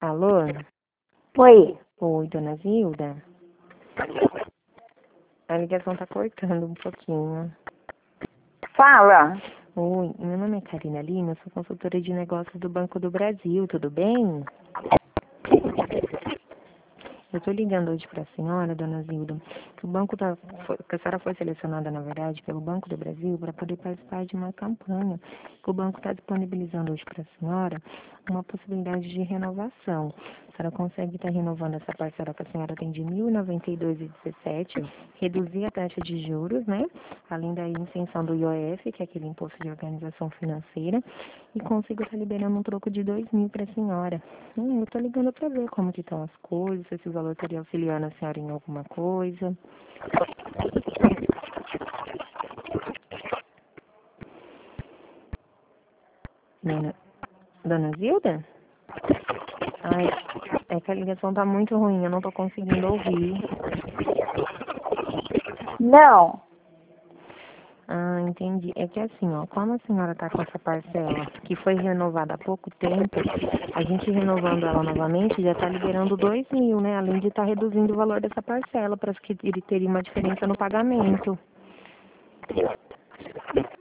Alô? Oi, Oi, dona Zilda? A ligação tá cortando um pouquinho. fala. Oi, meu nome é Karina Lima, eu sou consultora de negócios do Banco do Brasil, tudo bem? Eu tô ligando hoje para a senhora, dona Zilda, que que a senhora foi selecionada, na verdade, pelo Banco do Brasil para poder participar de uma campanha que o banco está disponibilizando hoje para a senhora uma possibilidade de renovação. A senhora consegue estar renovando essa parcela que a senhora tem de R$ 1.092,17, reduzir a taxa de juros, né? Além da isenção do IOF, que é aquele imposto de organização financeira, e consigo estar liberando um troco de 2.000 para a senhora. Eu tô ligando para ver como que estão as coisas, se esse valor estaria auxiliando a senhora em alguma coisa. Dona Zilda? Ai, é que a ligação tá muito ruim, eu não tô conseguindo ouvir. Não, Ah, entendi. É que assim, ó, como a senhora tá com essa parcela que foi renovada há pouco tempo, a gente renovando ela novamente já tá liberando 2.000, né? Além de estar reduzindo o valor dessa parcela para que ele teria uma diferença no pagamento.